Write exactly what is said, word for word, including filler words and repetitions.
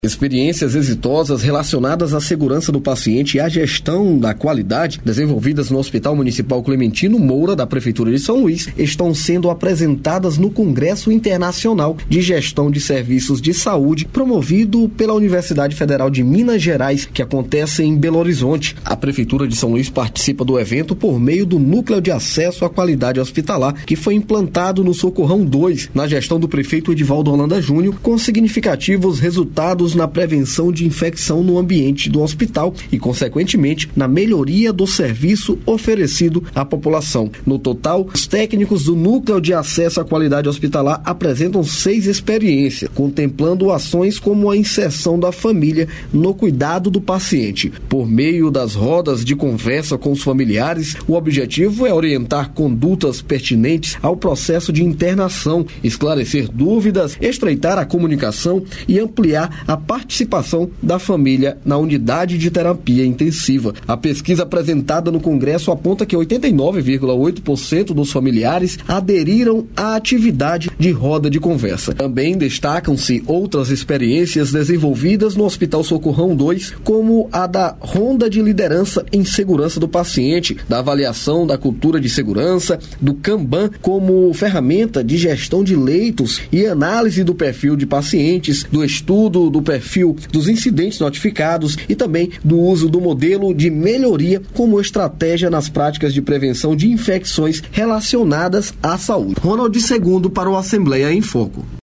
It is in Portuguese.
Experiências exitosas relacionadas à segurança do paciente e à gestão da qualidade, desenvolvidas no Hospital Municipal Clementino Moura, da Prefeitura de São Luís, estão sendo apresentadas no Congresso Internacional de Gestão de Serviços de Saúde, promovido pela Universidade Federal de Minas Gerais, que acontece em Belo Horizonte. A Prefeitura de São Luís participa do evento por meio do Núcleo de Acesso à Qualidade Hospitalar, que foi implantado no Socorrão dois, na gestão do prefeito Edivaldo Holanda Júnior, com significativos resultados na prevenção de infecção no ambiente do hospital e, consequentemente, na melhoria do serviço oferecido à população. No total, os técnicos do Núcleo de Acesso à Qualidade Hospitalar apresentam seis experiências, contemplando ações como a inserção da família no cuidado do paciente. Por meio das rodas de conversa com os familiares, o objetivo é orientar condutas pertinentes ao processo de internação, esclarecer dúvidas, estreitar a comunicação e ampliar a participação da família na unidade de terapia intensiva. A pesquisa apresentada no Congresso aponta que oitenta e nove vírgula oito por cento dos familiares aderiram à atividade de roda de conversa. Também destacam-se outras experiências desenvolvidas no Hospital Socorrão dois, como a da Ronda de Liderança em Segurança do Paciente, da avaliação da cultura de segurança, do Kanban como ferramenta de gestão de leitos e análise do perfil de pacientes, do estudo do perfil dos incidentes notificados e também do uso do modelo de melhoria como estratégia nas práticas de prevenção de infecções relacionadas à saúde. Ronald segundo para o Assembleia em Foco.